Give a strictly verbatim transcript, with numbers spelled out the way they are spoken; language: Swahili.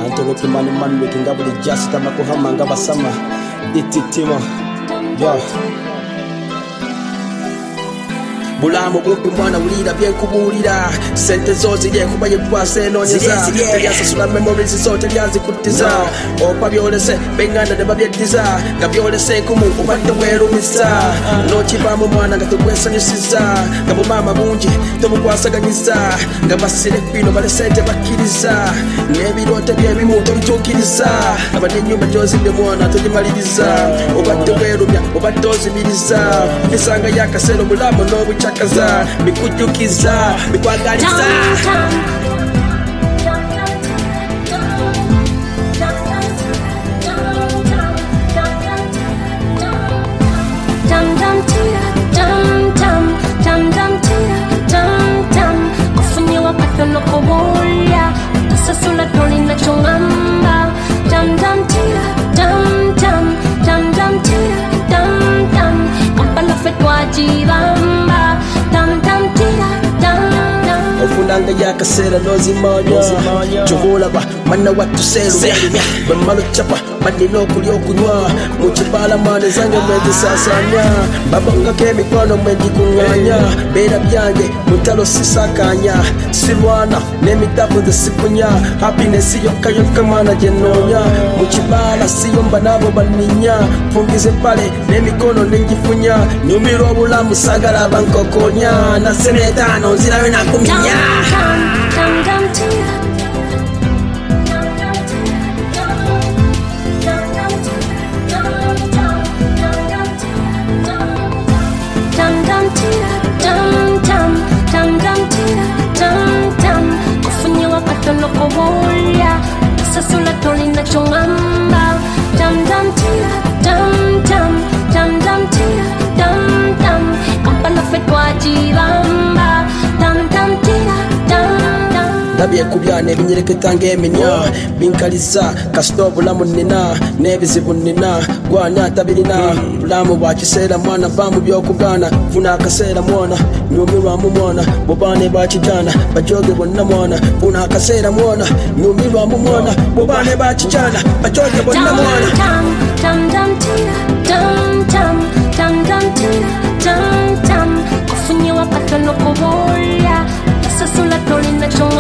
Antolopi mani mani wiki nga buli jasita makuhama nga basama ititima yo Bulamu kumpi mwana ulira byenkubuulira sente zo zirye kuba yekwasa enoonyeza teryasasula memories zo teryazikuttiza opa byolese benganda ne babyeddiza nga byolese enkumu obadde weerumisa n'okivaamu mwana nga tekwesanyusiza nga bumaama bungi temukwasaganyiza nga basire bino bale sente bakkiriza n'ebiroote byebimu tobituukiriza aba n'ennyumba gy'ozidde mwana togimaliriza obadde weerumya obadde ozimiriza bisanga y'akaseera obulamu n'obuca Kaza, mikujukiza, mikwagaliza kufunyiwa kathono koboya tasasula tolina chongamba tam tam tira tam tam tam tam tira tam tam kampala fetwa jiramba tam tam tira tam tam ofunanga yakasera nozimanya chovolaba manna watuseru bamalo chapa manino kulyo kunywa muchibala mane zange mwezi sasanya babanga kemikono mwezi kunganya bera byange mutalo sisakanya silwana nemitabu ndesipunya happiness yoka yoka mana jenonya muchibala siyomba nabo baninya fungize pale nemikono nenjifunya nyumiro obulamu sagala bankokonya na senetano zirawe na kuminya tam tam tam tira Loco boya, sasula tolina chongamba, tam tam tira, tam tam, tam tam tira, tam tam, kampala fetwa jiramba, tam tam tira, tam tam. Dabye kubyana ebinyereketa ng'eminya binkaliza kasita obulamu nnina n'ebizibu nnina gwani atabirina bulamu bwa kiseera mwana vaamu by'okugaana funa akaseera mwana nyumirwamu mwana bobane bakijana bajoge bonna mwana funa akaseera mwana nyumirwamu mwana bobane bakijana bajoge bonna mwana tam tam tam tira tam tam tam tam tira tam tam kufunyiwa kathono koboya sasula tolina chonga